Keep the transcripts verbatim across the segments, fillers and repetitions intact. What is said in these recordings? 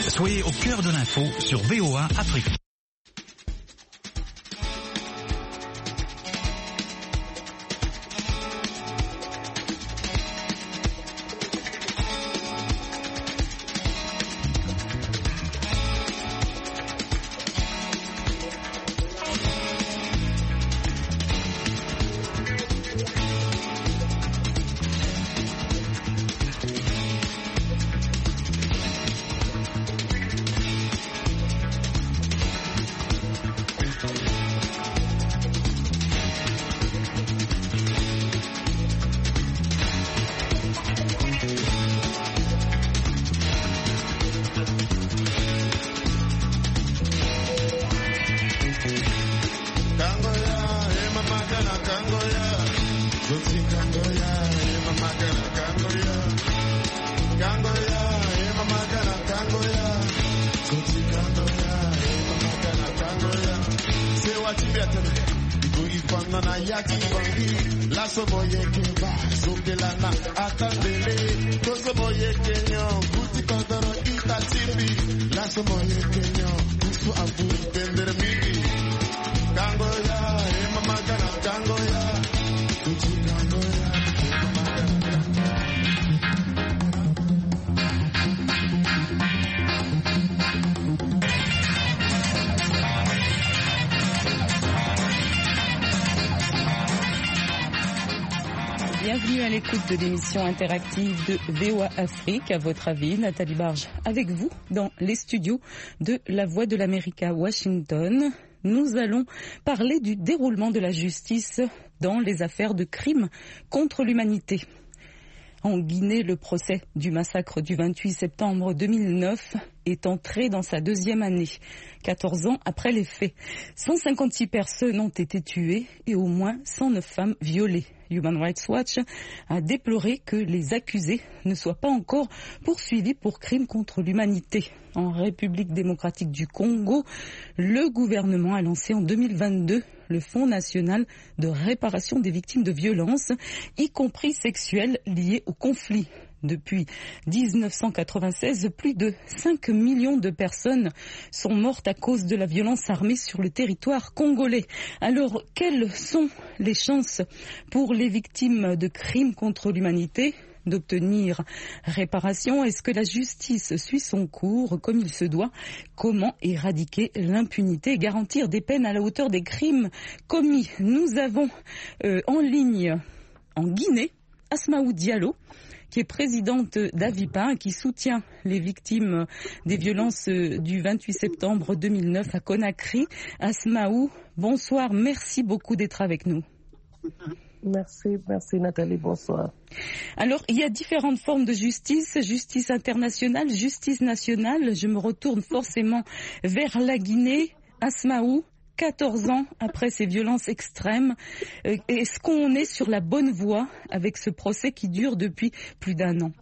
Soyez au cœur de l'info sur V O A Afrique. Bienvenue à l'écoute de l'émission interactive de V O A Afrique. À votre avis, Nathalie Barge avec vous dans les studios de La Voix de l'Amérique à Washington. Nous allons parler du déroulement de la justice dans les affaires de crimes contre l'humanité. En Guinée, le procès du massacre du vingt-huit septembre deux mille neuf est entré dans sa deuxième année, quatorze ans après les faits. cent cinquante-six personnes ont été tuées et au moins cent neuf femmes violées. Human Rights Watch a déploré que les accusés ne soient pas encore poursuivis pour crimes contre l'humanité. En République démocratique du Congo, le gouvernement a lancé en deux mille vingt-deux le Fonds national de réparation des victimes de violences, y compris sexuelles, liées au conflit. Depuis dix-neuf cent quatre-vingt-seize, plus de cinq millions de personnes sont mortes à cause de la violence armée sur le territoire congolais. Alors, quelles sont les chances pour les victimes de crimes contre l'humanité d'obtenir réparation? Est-ce que la justice suit son cours comme il se doit? Comment éradiquer l'impunité et garantir des peines à la hauteur des crimes commis? Nous avons euh, en ligne en Guinée Asmaou Diallo, qui est présidente d'Avipa, qui soutient les victimes des violences du vingt-huit septembre deux mille neuf à Conakry. Asmaou, bonsoir, merci beaucoup d'être avec nous. Merci, merci Nathalie, bonsoir. Alors, il y a différentes formes de justice, justice internationale, justice nationale. Je me retourne forcément vers la Guinée. Asmaou, quatorze ans après ces violences extrêmes, est-ce qu'on est sur la bonne voie avec ce procès qui dure depuis plus d'un an?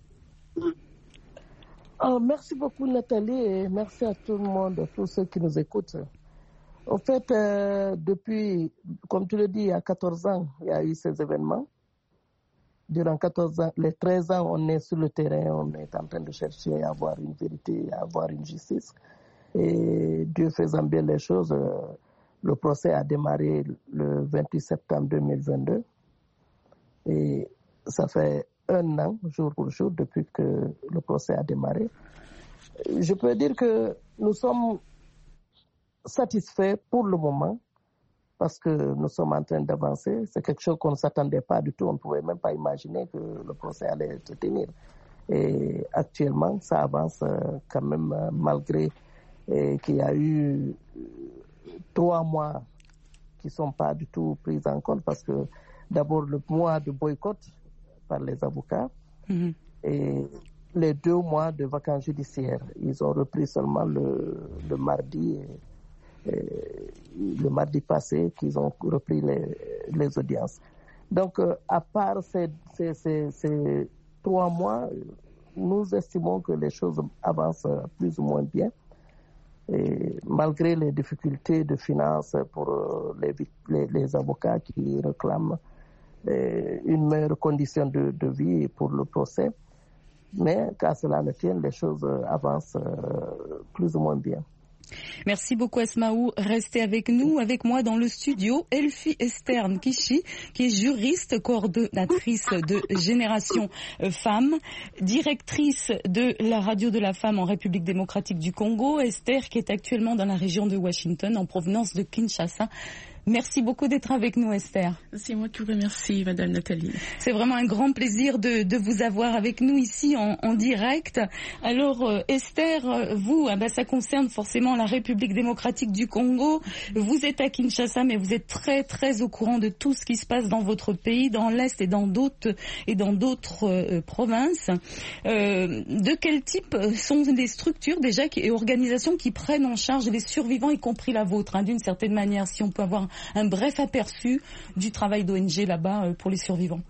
Oh, merci beaucoup Nathalie et merci à tout le monde, à tous ceux qui nous écoutent. En fait, euh, depuis, comme tu le dis, il y a quatorze ans, il y a eu ces événements. Durant quatorze ans, les treize ans, on est sur le terrain, on est en train de chercher à avoir une vérité, à avoir une justice. Et Dieu faisant bien les choses, euh, le procès a démarré le vingt-huit septembre deux mille vingt-deux et ça fait un an, jour pour jour, depuis que le procès a démarré. Je peux dire que nous sommes satisfaits pour le moment parce que nous sommes en train d'avancer. C'est quelque chose qu'on ne s'attendait pas du tout. On ne pouvait même pas imaginer que le procès allait se tenir. Et actuellement, ça avance quand même malgré qu'il y a eu trois mois qui ne sont pas du tout pris en compte parce que d'abord le mois de boycott par les avocats mmh. et les deux mois de vacances judiciaires. Ils ont repris seulement le, le mardi et, et le mardi passé qu'ils ont repris les, les audiences. Donc euh, à part ces, ces, ces, ces trois mois, nous estimons que les choses avancent plus ou moins bien. Et malgré les difficultés de finances pour les, les, les avocats qui réclament euh, une meilleure condition de, de vie pour le procès, Mais qu'à cela ne tienne, les choses avancent euh, plus ou moins bien. Merci beaucoup Asmaou. Restez avec nous, avec moi dans le studio, Elfie Esther Nkishi, qui est juriste, coordonnatrice de Génération Femmes, directrice de la radio de la femme en République démocratique du Congo. Esther qui est actuellement dans la région de Washington en provenance de Kinshasa. Merci beaucoup d'être avec nous, Esther. C'est moi qui vous remercie, Madame Nathalie. C'est vraiment un grand plaisir de, de vous avoir avec nous ici en, en direct. Alors, euh, Esther, vous, ah ben, ça concerne forcément la République démocratique du Congo. Vous êtes à Kinshasa, mais vous êtes très, très au courant de tout ce qui se passe dans votre pays, dans l'Est et dans d'autres et dans d'autres euh, provinces. Euh, de quel type sont les structures déjà et organisations qui prennent en charge les survivants, y compris la vôtre, hein, d'une certaine manière, si on peut avoir un bref aperçu du travail d'O N G là-bas pour les survivants.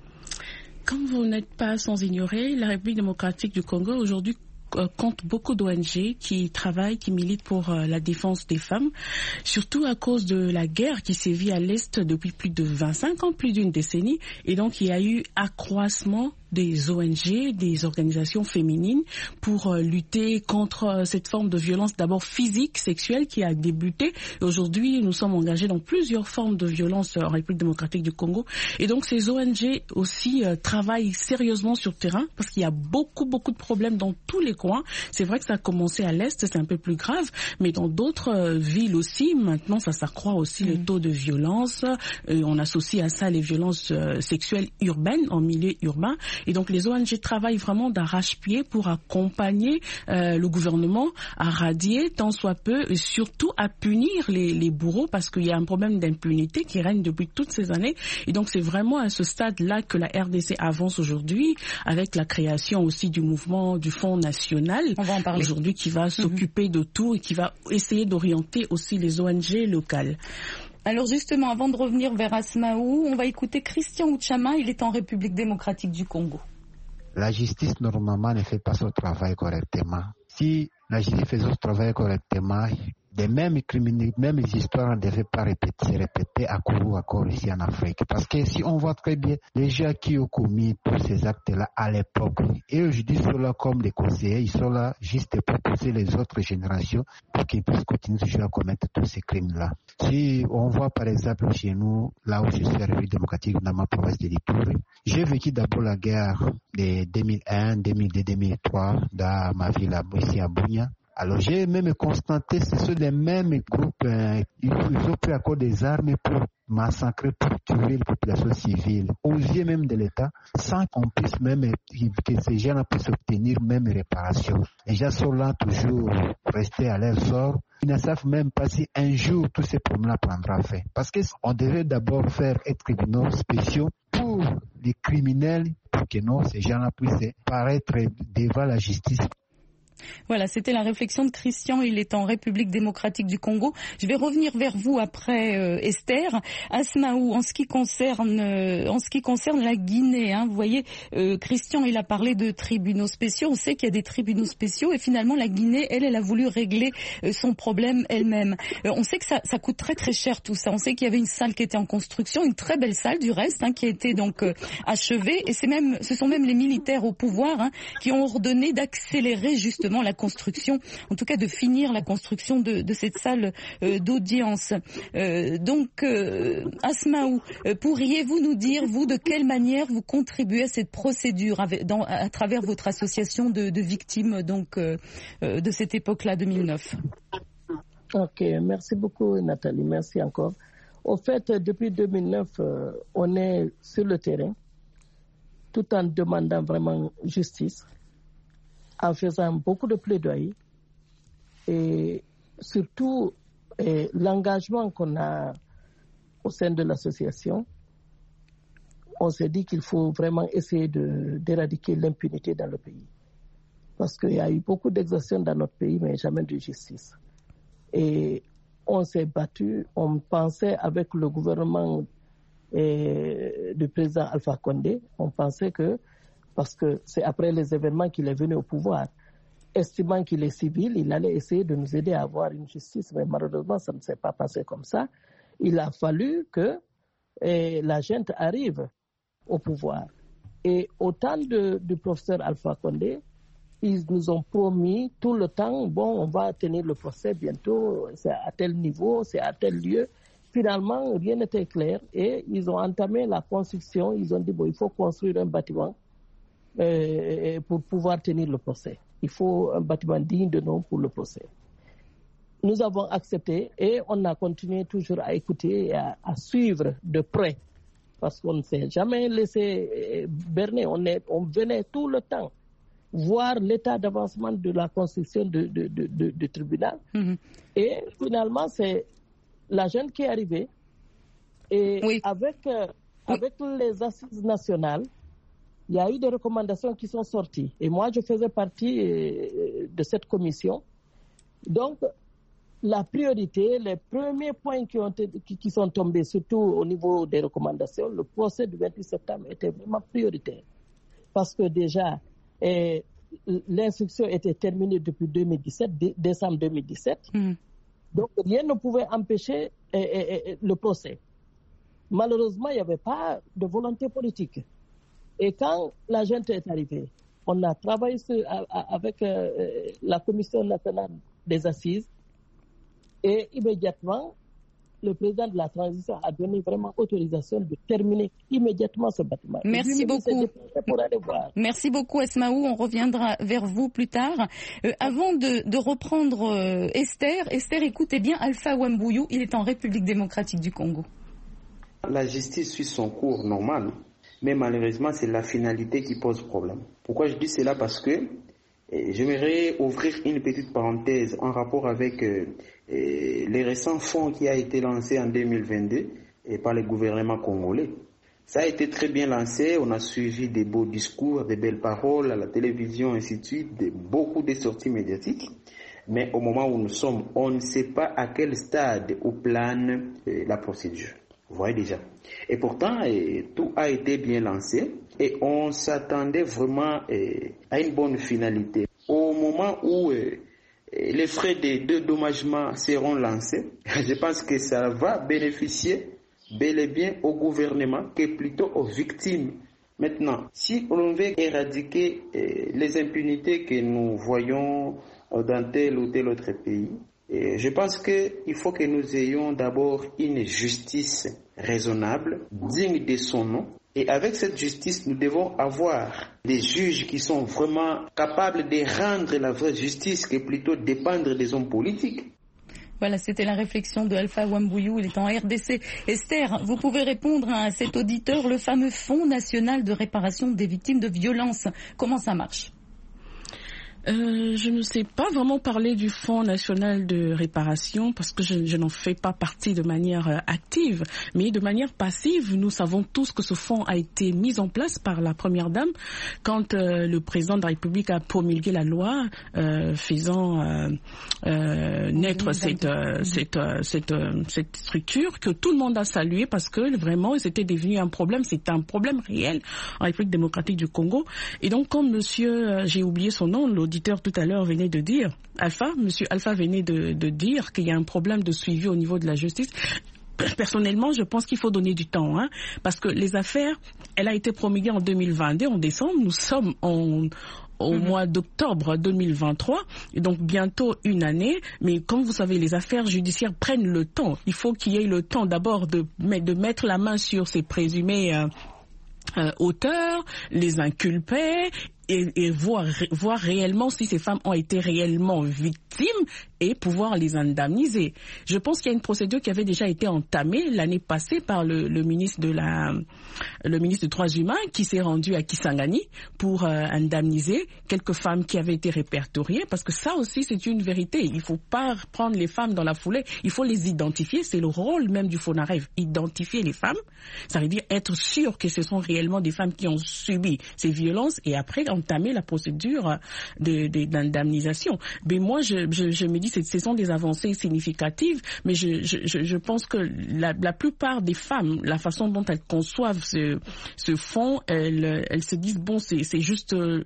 Comme vous n'êtes pas sans ignorer, la République démocratique du Congo aujourd'hui compte beaucoup d'O N G qui travaillent, qui militent pour la défense des femmes, surtout à cause de la guerre qui sévit à l'Est depuis plus de vingt-cinq ans, plus d'une décennie, et donc il y a eu accroissement des O N G, des organisations féminines pour euh, lutter contre euh, cette forme de violence d'abord physique, sexuelle qui a débuté. Et aujourd'hui, nous sommes engagés dans plusieurs formes de violence euh, en République démocratique du Congo. Et donc ces O N G aussi euh, travaillent sérieusement sur le terrain parce qu'il y a beaucoup, beaucoup de problèmes dans tous les coins. C'est vrai que ça a commencé à l'Est, c'est un peu plus grave, mais dans d'autres euh, villes aussi, maintenant ça s'accroît aussi mmh. le taux de violence. Euh, on associe à ça les violences euh, sexuelles urbaines, en milieu urbain. Et donc les O N G travaillent vraiment d'arrache-pied pour accompagner euh, le gouvernement à radier tant soit peu et surtout à punir les, les bourreaux parce qu'il y a un problème d'impunité qui règne depuis toutes ces années. Et donc c'est vraiment à ce stade-là que la R D C avance aujourd'hui avec la création aussi du mouvement du Fonds national aujourd'hui qui va s'occuper mm-hmm. de tout et qui va essayer d'orienter aussi les O N G locales. Alors justement, avant de revenir vers Asmaou, on va écouter Christian Ouchama, il est en République démocratique du Congo. La justice, normalement, ne fait pas son travail correctement. Si la justice faisait son travail correctement, les mêmes criminels, mêmes histoires ne devaient pas répéter, se répéter à court à court ici en Afrique. Parce que si on voit très bien les gens qui ont commis tous ces actes-là à l'époque, et aujourd'hui ils sont là comme des conseillers, ils sont là juste pour pousser les autres générations pour qu'ils puissent continuer toujours à commettre tous ces crimes-là. Si on voit par exemple chez nous, là où je suis à la République démocratique, dans ma province de l'Ituri, j'ai vécu d'abord la guerre de deux mille un, deux mille deux, deux mille trois dans ma ville ici à Bunia. Alors j'ai même constaté que ce sont les mêmes groupes, euh, ils ont pris à cause des armes pour massacrer, pour tuer les populations civiles, aux yeux même de l'État, sans qu'on puisse même, que ces gens puissent obtenir même réparation. Les gens sont là toujours restés à leur sort. Ils ne savent même pas si un jour tous ces problèmes-là prendra fin. Parce qu'on devrait d'abord faire être tribunaux spéciaux pour les criminels, pour que non, ces gens-là puissent paraître devant la justice. Voilà, c'était la réflexion de Christian, il est en République démocratique du Congo. Je vais revenir vers vous après euh, Esther. Asmaou, en ce qui concerne euh, en ce qui concerne la Guinée, hein, vous voyez, euh, Christian il a parlé de tribunaux spéciaux, on sait qu'il y a des tribunaux spéciaux et finalement la Guinée, elle, elle a voulu régler euh, son problème elle-même. Euh, on sait que ça, ça coûte très très cher tout ça, on sait qu'il y avait une salle qui était en construction, une très belle salle du reste, hein, qui a été donc euh, achevée et c'est même, ce sont même les militaires au pouvoir hein, qui ont ordonné d'accélérer justement la construction, en tout cas de finir la construction de, de cette salle euh, d'audience. Euh, donc, euh, Asmaou, euh, pourriez-vous nous dire, vous, de quelle manière vous contribuez à cette procédure avec, dans, à travers votre association de, de victimes donc, euh, euh, de cette époque-là, deux mille neuf? Ok, merci beaucoup Nathalie, merci encore. Au fait, depuis deux mille neuf, euh, on est sur le terrain, tout en demandant vraiment justice, en faisant beaucoup de plaidoyer et surtout et l'engagement qu'on a au sein de l'association, on s'est dit qu'il faut vraiment essayer de, d'éradiquer l'impunité dans le pays. Parce qu'il y a eu beaucoup d'exactions dans notre pays, mais jamais de justice. Et on s'est battu, on pensait avec le gouvernement et, du président Alpha Condé, on pensait que parce que c'est après les événements qu'il est venu au pouvoir. Estimant qu'il est civil, il allait essayer de nous aider à avoir une justice, mais malheureusement, ça ne s'est pas passé comme ça. Il a fallu que eh, la junte arrive au pouvoir. Et au temps de, du professeur Alpha Condé, ils nous ont promis tout le temps, bon, on va tenir le procès bientôt, c'est à tel niveau, c'est à tel lieu. Finalement, rien n'était clair et ils ont entamé la construction. Ils ont dit, bon, il faut construire un bâtiment euh, pour pouvoir tenir le procès. Il faut un bâtiment digne de nom pour le procès. Nous avons accepté et on a continué toujours à écouter et à, à suivre de près parce qu'on ne s'est jamais laissé berner. On, est, on venait tout le temps voir l'état d'avancement de la construction du de, de, de, de tribunal. Mm-hmm. Et finalement, c'est la jeune qui est arrivée. Et oui. avec, euh, oui. avec les assises nationales, il y a eu des recommandations qui sont sorties. Et moi, je faisais partie euh, de cette commission. Donc, la priorité, les premiers points qui, ont été, qui, qui sont tombés, surtout au niveau des recommandations, le procès du vingt-huit septembre était vraiment prioritaire. Parce que déjà, eh, l'instruction était terminée depuis deux mille dix-sept, dé- décembre deux mille dix-sept. Mm. Donc, rien ne pouvait empêcher eh, eh, eh, le procès. Malheureusement, il n'y avait pas de volonté politique. Et quand la junte est arrivée, on a travaillé sur, avec euh, la Commission nationale des assises. Et immédiatement, le président de la transition a donné vraiment autorisation de terminer immédiatement ce bâtiment. Merci beaucoup. Pour aller voir. Merci beaucoup, Esmaou. On reviendra vers vous plus tard. Euh, avant de, de reprendre euh, Esther, Esther, écoutez bien Alpha Wambouyou. Il est en République démocratique du Congo. La justice suit son cours normal, mais malheureusement, c'est la finalité qui pose problème. Pourquoi je dis cela? Parce que Et j'aimerais ouvrir une petite parenthèse en rapport avec euh, euh, les récents fonds qui a été lancé en deux mille vingt-deux et par le gouvernement congolais. Ça a été très bien lancé, on a suivi des beaux discours, des belles paroles à la télévision, ainsi de suite, de, beaucoup de sorties médiatiques. Mais au moment où nous sommes, on ne sait pas à quel stade ou plane euh, la procédure. Vous voyez déjà. Et pourtant, euh, tout a été bien lancé. Et on s'attendait vraiment euh, à une bonne finalité. Au moment où euh, les frais de dédommagement seront lancés, je pense que ça va bénéficier bel et bien au gouvernement que plutôt aux victimes. Maintenant, si on veut éradiquer euh, les impunités que nous voyons dans tel ou tel autre pays, euh, je pense qu'il faut que nous ayons d'abord une justice raisonnable, digne de son nom. Et avec cette justice, nous devons avoir des juges qui sont vraiment capables de rendre la vraie justice que plutôt dépendre des hommes politiques. Voilà, c'était la réflexion de Alpha Wambouyou, il est en R D C. Esther, vous pouvez répondre à cet auditeur, le fameux Fonds national de réparation des victimes de violences. Comment ça marche ? Euh, je ne sais pas vraiment parler du Fonds national de réparation parce que je, je n'en fais pas partie de manière euh, active, mais de manière passive, nous savons tous que ce fonds a été mis en place par la Première Dame quand euh, le président de la République a promulgué la loi euh, faisant euh, euh, naître cette, euh, cette, euh, cette, euh, cette structure que tout le monde a salué parce que vraiment c'était devenu un problème, c'était un problème réel en République démocratique du Congo. Et donc comme monsieur, euh, j'ai oublié son nom, l'auditeur tout à l'heure venait de dire, Alpha, monsieur Alpha venait de, de dire qu'il y a un problème de suivi au niveau de la justice. Personnellement, je pense qu'il faut donner du temps, hein, parce que les affaires, elle a été promulguée en deux mille vingt-deux, en décembre, nous sommes en, au mmh. mois d'octobre deux mille vingt-trois, et donc bientôt une année, mais comme vous savez, les affaires judiciaires prennent le temps. Il faut qu'il y ait le temps d'abord de, de mettre la main sur ces présumés euh, euh, auteurs, les inculpés, Et, et voir, voir réellement si ces femmes ont été réellement victimes et pouvoir les indemniser. Je pense qu'il y a une procédure qui avait déjà été entamée l'année passée par le, le ministre de la, le ministre des Droits humains qui s'est rendu à Kisangani pour euh, indemniser quelques femmes qui avaient été répertoriées, parce que ça aussi c'est une vérité. Il ne faut pas prendre les femmes dans la foulée, il faut les identifier. C'est le rôle même du FONAREV, identifier les femmes. Ça veut dire être sûr que ce sont réellement des femmes qui ont subi ces violences et après entamer la procédure de, de, d'indemnisation. Mais moi, je, je, je me dis que ce sont des avancées significatives, mais je, je, je pense que la, la plupart des femmes, la façon dont elles conçoivent ce, ce fonds, elles, elles se disent, bon, c'est, c'est juste euh,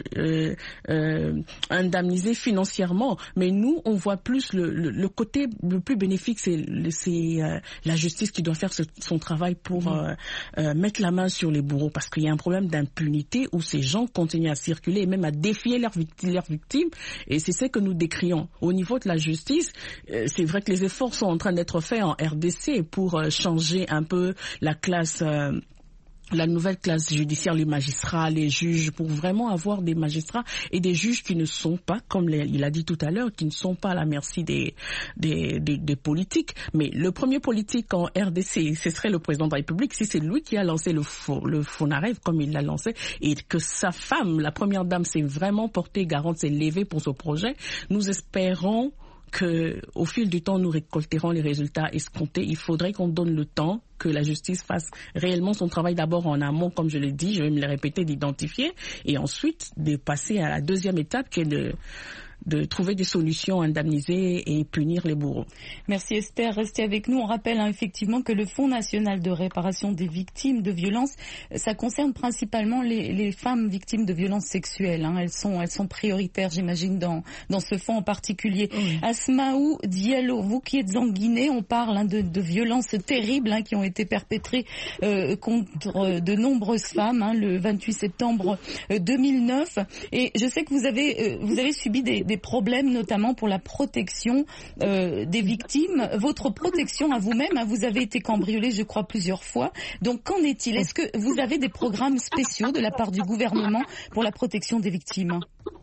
euh, indemnisé financièrement, mais nous, on voit plus le, le, le côté le plus bénéfique, c'est, c'est euh, la justice qui doit faire ce, son travail pour euh, euh, mettre la main sur les bourreaux, parce qu'il y a un problème d'impunité où ces gens continuent à circuler et même à défier leurs victimes, leurs victimes, et c'est ce que nous décrions. Au niveau de la justice, euh, c'est vrai que les efforts sont en train d'être faits en R D C pour euh, changer un peu la classe euh, la nouvelle classe judiciaire, les magistrats, les juges, pour vraiment avoir des magistrats et des juges qui ne sont pas, comme les, il a dit tout à l'heure, qui ne sont pas à la merci des, des, des, des politiques. Mais le premier politique en R D C, ce serait le président de la République, si c'est lui qui a lancé le, le Fonarev, comme il l'a lancé, et que sa femme, la première dame, s'est vraiment portée garante, s'est levée pour ce projet. Nous espérons que, au fil du temps, nous récolterons les résultats escomptés. Il faudrait qu'on donne le temps que la justice fasse réellement son travail, d'abord en amont, comme je l'ai dit, je vais me le répéter, d'identifier, et ensuite de passer à la deuxième étape qui est de de trouver des solutions, indemniser et punir les bourreaux. Merci Esther, restez avec nous. On rappelle hein, effectivement que le Fonds national de réparation des victimes de violences, ça concerne principalement les, les femmes victimes de violences sexuelles. Hein. Elles sont, elles sont prioritaires, j'imagine, dans, dans ce fonds en particulier. Oui. Asmaou Diallo, vous qui êtes en Guinée, on parle hein, de, de violences terribles hein, qui ont été perpétrées euh, contre de nombreuses femmes hein, le vingt-huit septembre deux mille neuf. Et je sais que vous avez, euh, vous avez subi des des problèmes, notamment pour la protection euh, des victimes. Votre protection à vous-même, hein, vous avez été cambriolé, je crois, plusieurs fois. Donc, qu'en est-il? Est-ce que vous avez des programmes spéciaux de la part du gouvernement pour la protection des victimes?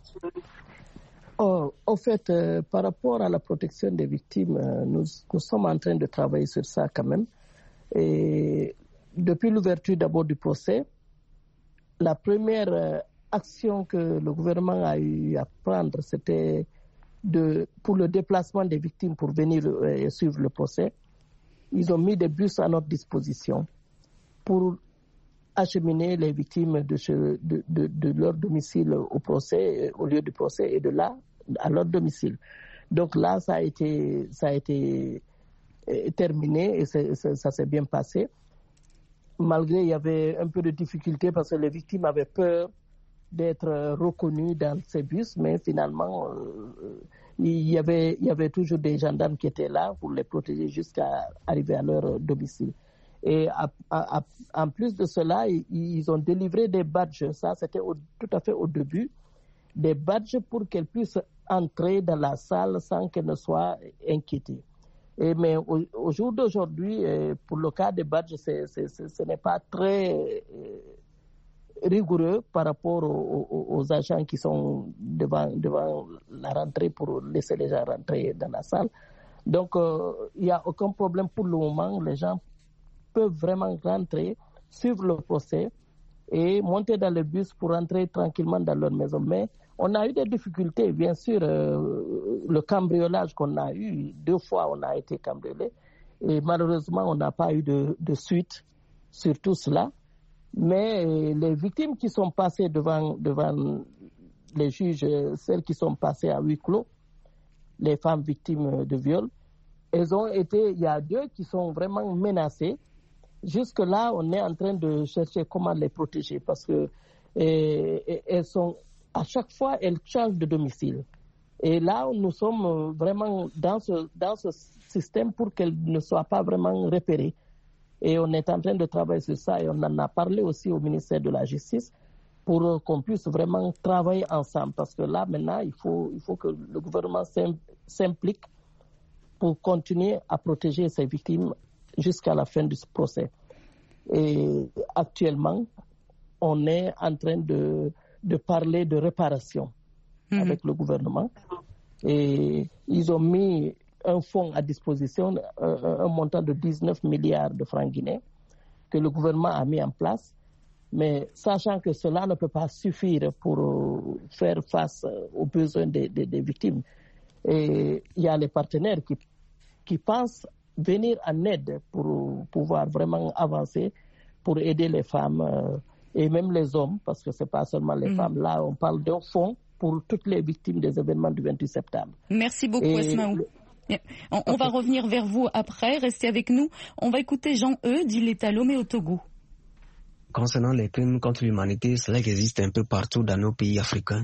Oh, en fait, euh, par rapport à la protection des victimes, euh, nous, nous sommes en train de travailler sur ça quand même. Et depuis l'ouverture d'abord du procès, la première euh, action que le gouvernement a eu à prendre, c'était de, pour le déplacement des victimes pour venir euh, suivre le procès. Ils ont mis des bus à notre disposition pour acheminer les victimes de, ce, de, de, de leur domicile au procès, au lieu du procès, et de là à leur domicile. Donc là, ça a été, ça a été euh, terminé et c'est, ça, ça s'est bien passé. Malgré, il y avait un peu de difficulté parce que les victimes avaient peur d'être reconnus dans ces bus, mais finalement, euh, il, y avait, il y avait toujours des gendarmes qui étaient là pour les protéger jusqu'à arriver à leur domicile. Et à, à, à, en plus de cela, ils, ils ont délivré des badges, ça c'était au, tout à fait au début, des badges pour qu'elles puissent entrer dans la salle sans qu'elles ne soient inquiétées. Et, mais au, au jour d'aujourd'hui, pour le cas des badges, c'est, c'est, c'est, ce n'est pas très rigoureux par rapport aux, aux, aux agents qui sont devant, devant la rentrée pour laisser les gens rentrer dans la salle. Donc, euh, il n'y a aucun problème pour le moment. Les gens peuvent vraiment rentrer, suivre le procès et monter dans le bus pour rentrer tranquillement dans leur maison. Mais on a eu des difficultés, bien sûr. Euh, le cambriolage qu'on a eu, deux fois on a été cambriolé. Et malheureusement, on n'a pas eu de, de suite sur tout cela. Mais les victimes qui sont passées devant, devant les juges, celles qui sont passées à huis clos, les femmes victimes de viol, elles ont été, il y a deux qui sont vraiment menacées. Jusque-là, on est en train de chercher comment les protéger parce que et, elles sont, à chaque fois, elles changent de domicile. Et là, nous sommes vraiment dans ce, dans ce système pour qu'elles ne soient pas vraiment repérées. Et on est en train de travailler sur ça et on en a parlé aussi au ministère de la Justice pour qu'on puisse vraiment travailler ensemble. Parce que là, maintenant, il faut, il faut que le gouvernement s'implique pour continuer à protéger ces victimes jusqu'à la fin du procès. Et actuellement, on est en train de, de parler de réparation mmh. avec le gouvernement. Et ils ont mis un fonds à disposition, un, un montant de dix-neuf milliards de francs guinéens que le gouvernement a mis en place. Mais sachant que cela ne peut pas suffire pour faire face aux besoins des, des, des victimes. Et il y a les partenaires qui, qui pensent venir en aide pour pouvoir vraiment avancer, pour aider les femmes et même les hommes, parce que ce n'est pas seulement les mmh. femmes. Là, on parle d'un fonds pour toutes les victimes des événements du vingt-huit septembre. Merci beaucoup, et Asmaou. Le... On, on va revenir vers vous après. Restez avec nous. On va écouter Jean-Eudes, il est à Lomé au Togo. Concernant les crimes contre l'humanité, cela existe un peu partout dans nos pays africains.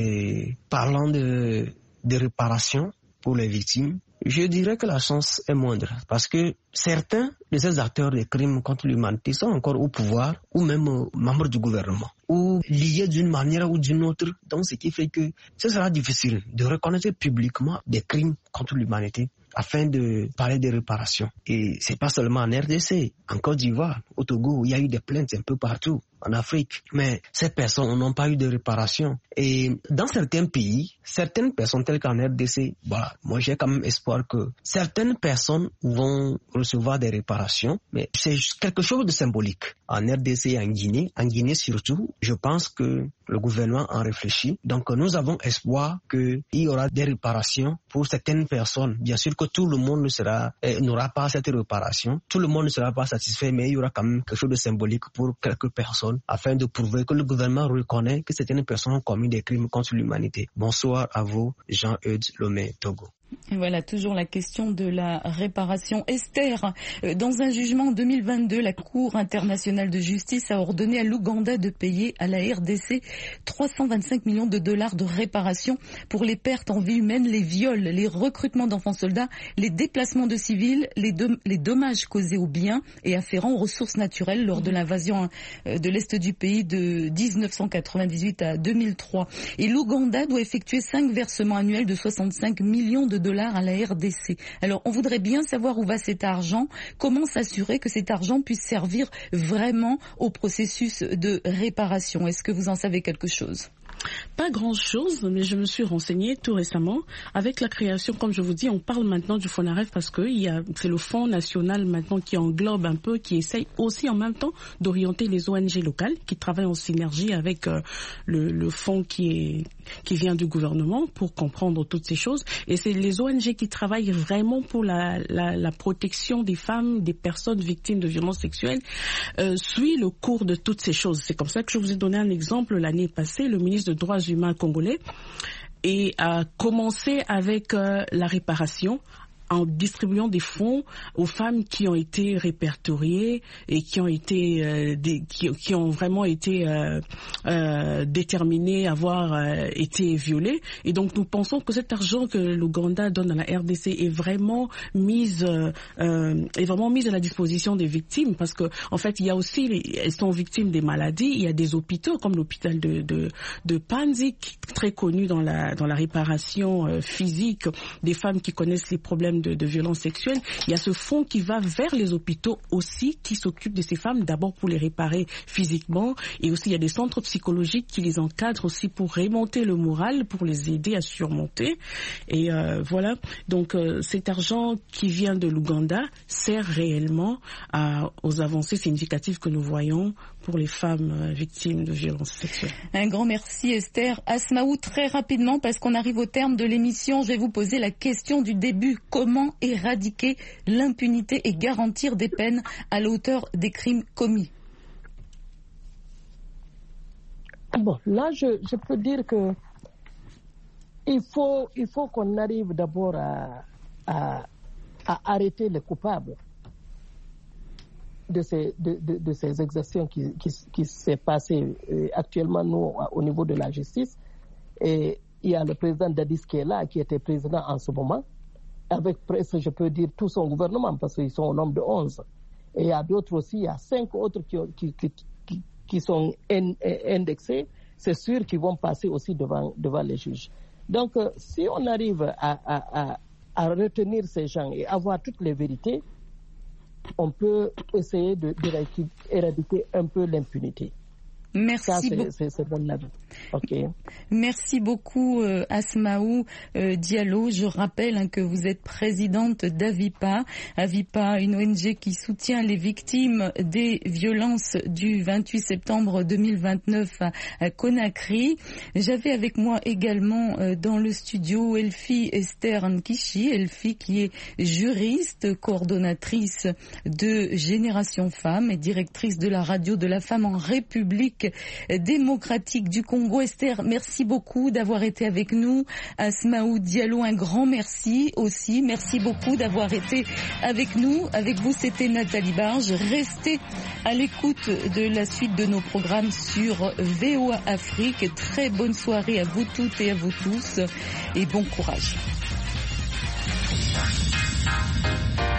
Et parlant de, de réparation pour les victimes, je dirais que la chance est moindre parce que certains de ces acteurs de crimes contre l'humanité sont encore au pouvoir ou même membres du gouvernement ou liés d'une manière ou d'une autre. Donc ce qui fait que ce sera difficile de reconnaître publiquement des crimes contre l'humanité afin de parler de réparation. Et c'est pas seulement en R D C, en Côte d'Ivoire, au Togo, il y a eu des plaintes un peu partout en Afrique. Mais ces personnes n'ont pas eu de réparation. Et dans certains pays, certaines personnes telles qu'en R D C, voilà, moi j'ai quand même espoir que certaines personnes vont recevoir des réparations, mais c'est quelque chose de symbolique. En R D C et en Guinée, en Guinée surtout, je pense que le gouvernement en réfléchit. Donc nous avons espoir qu'il y aura des réparations pour certaines personnes. Bien sûr que tout le monde ne sera, eh, n'aura pas cette réparation, tout le monde ne sera pas satisfait, mais il y aura quand même quelque chose de symbolique pour quelques personnes afin de prouver que le gouvernement reconnaît que certaines personnes ont commis des crimes contre l'humanité. Bonsoir à vous, Jean-Eudes Lomé, Togo. Et voilà, toujours la question de la réparation. Esther, dans un jugement en deux mille vingt-deux, la Cour internationale de justice a ordonné à l'Ouganda de payer à la R D C trois cent vingt-cinq millions de dollars de réparation pour les pertes en vie humaine, les viols, les recrutements d'enfants soldats, les déplacements de civils, les, do- les dommages causés aux biens et afférents aux ressources naturelles lors de l'invasion de l'Est du pays de dix-neuf cent quatre-vingt-dix-huit à deux mille trois. Et l'Ouganda doit effectuer cinq versements annuels de soixante-cinq millions de dollars à la R D C. Alors, on voudrait bien savoir où va cet argent, comment s'assurer que cet argent puisse servir vraiment au processus de réparation. Est-ce que vous en savez quelque chose ? Pas grand-chose, mais je me suis renseignée tout récemment. Avec la création, comme je vous dis, on parle maintenant du FONAREF parce que il y a, c'est le Fonds national maintenant qui englobe un peu, qui essaye aussi en même temps d'orienter les O N G locales qui travaillent en synergie avec euh, le, le fonds qui est qui vient du gouvernement pour comprendre toutes ces choses. Et c'est les O N G qui travaillent vraiment pour la, la, la protection des femmes, des personnes victimes de violences sexuelles, euh, suit le cours de toutes ces choses. C'est comme ça que je vous ai donné un exemple l'année passée. Le ministre des Droits humains congolais et a commencé avec euh, la réparation en distribuant des fonds aux femmes qui ont été répertoriées et qui ont été euh, des, qui, qui ont vraiment été euh, euh, déterminées à avoir euh, été violées. Et donc nous pensons que cet argent que l'Ouganda donne à la R D C est vraiment mise euh, est vraiment mise à la disposition des victimes parce que en fait il y a aussi les, elles sont victimes des maladies. Il y a des hôpitaux comme l'hôpital de de, de Panzi, très connu dans la dans la réparation euh, physique des femmes qui connaissent les problèmes De, de violences sexuelles. Il y a ce fonds qui va vers les hôpitaux aussi, qui s'occupent de ces femmes, d'abord pour les réparer physiquement, et aussi il y a des centres psychologiques qui les encadrent aussi pour remonter le moral, pour les aider à surmonter. Et euh, voilà, donc euh, cet argent qui vient de l'Ouganda sert réellement à, aux avancées significatives que nous voyons pour les femmes victimes de violences sexuelles. Un grand merci Esther. Asmaou, très rapidement, parce qu'on arrive au terme de l'émission, je vais vous poser la question du début. Comment éradiquer l'impunité et garantir des peines à l'auteur des crimes commis? Bon, là, je, je peux dire que il faut, il faut qu'on arrive d'abord à, à, à arrêter les coupables de ces, de, de, de ces exactions qui, qui, qui s'est passé actuellement, nous, au niveau de la justice. Et il y a le président Dadis qui est là, qui était président en ce moment, avec presque, je peux dire, tout son gouvernement, parce qu'ils sont au nombre de onze. Et il y a d'autres aussi, il y a cinq autres qui, qui, qui, qui, qui sont indexés. C'est sûr qu'ils vont passer aussi devant, devant les juges. Donc, euh, si on arrive à, à, à, à retenir ces gens et avoir toutes les vérités, on peut essayer de, d'éradiquer un peu l'impunité. Merci Ça, c'est, beaucoup. c'est, c'est bon avis. Okay. Merci beaucoup euh, Asmaou euh, Diallo. Je rappelle hein, que vous êtes présidente d'Avipa. Avipa, une O N G qui soutient les victimes des violences du vingt-huit septembre deux mille vingt-neuf à, à Conakry. J'avais avec moi également euh, dans le studio Elfie Esther Nkishi, Elfie qui est juriste, coordonnatrice de Génération Femmes et directrice de la radio de la femme en République République démocratique du Congo. Esther, merci beaucoup d'avoir été avec nous. Asmaou Diallo, un grand merci aussi. Merci beaucoup d'avoir été avec nous. Avec vous, c'était Nathalie Barge. Restez à l'écoute de la suite de nos programmes sur V O A Afrique. Très bonne soirée à vous toutes et à vous tous et bon courage.